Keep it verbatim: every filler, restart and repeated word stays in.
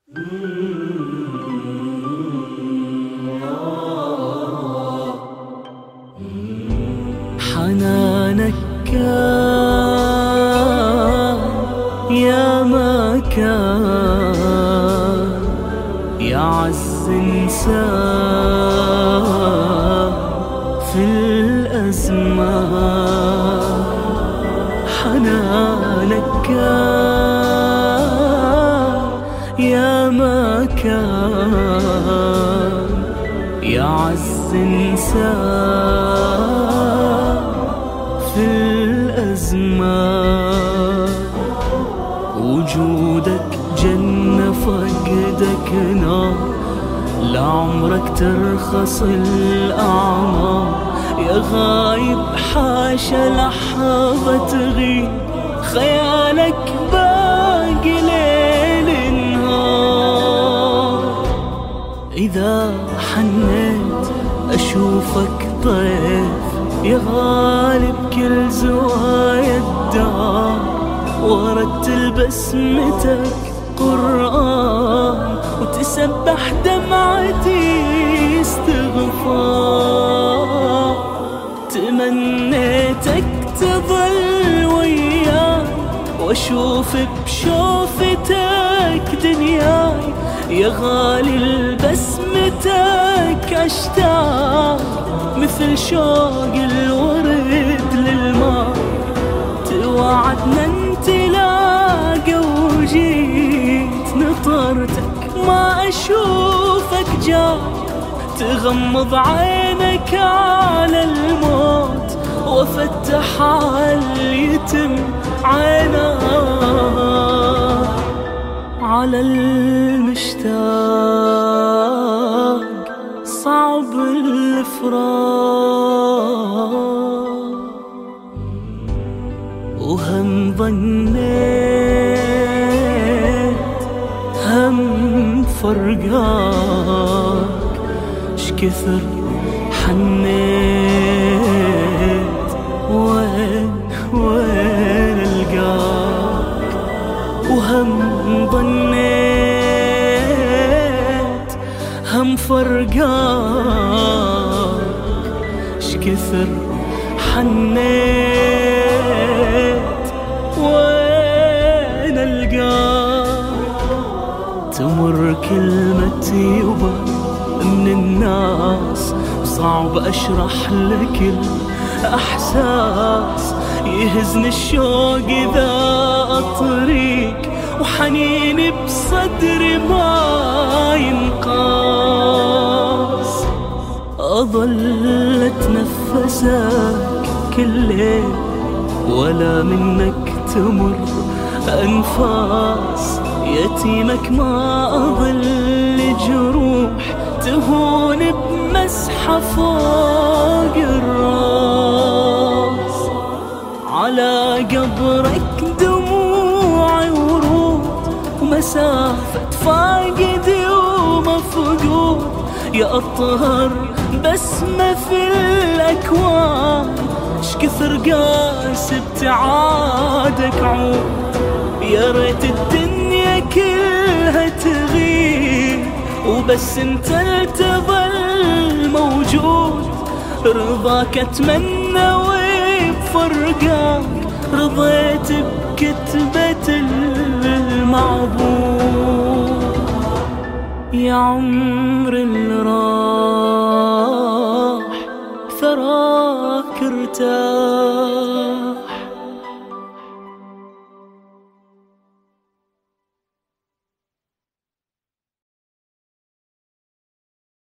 حنانك كان يا ما كان يعز إنسان في الأزمان. حنانك كان يا ما كان يعز إنسان في الأزمان. وجودك جنة فقدك نار، لعمرك ترخص الأعمار. يا غايب حاشا لحظة تغيب، خيالك باقي ليل نهار. إذا حنيت أشوفك طيف يا غالب كل زوايا الدار، ورتل بسمتك قرآن وتسبح دمعتي استغفار. تمنيتك تظل وياي واشوف بشوفتك دنياي. يا غالي لبسمتك اشتاق مثل شوق الورد للماء. توعدنا نتلاقى وجيت نطرتك ما اشوفك جاي. تغمض عينك على الموت وافتح على اليتم عيناه. على المشتاق صعب الفراق، وهم ظنيت هم فرقاك. شكثر حنيت وين وين القاك. وهم ظنيت هم فرقاك. شكثر حنيت وين القاك. تمر كلمة يبا من الناس، صعب أشرح لك الأحساس. يهزني الشوق إذا أطريك، وحنيني بصدري ما ينقاس. أظل أتنفسك كل ليل ولا منك تمر أنفاس. يتيمك ما أظل جروح تهون بمسحة فوق الراس. على قبرك دموعي ورود ومسافة فاقدي ومفقود. يا أطهر بسمة في الأكوان، شكثر قاس ابتعادك عود. يا ريت الدنيا كلها تغيب وبس انت تظل موجود. رضاك اتمنى وبفرقاك رضيت بكتبة المعبود. يا عمر اللي راح ثراك ارتاح.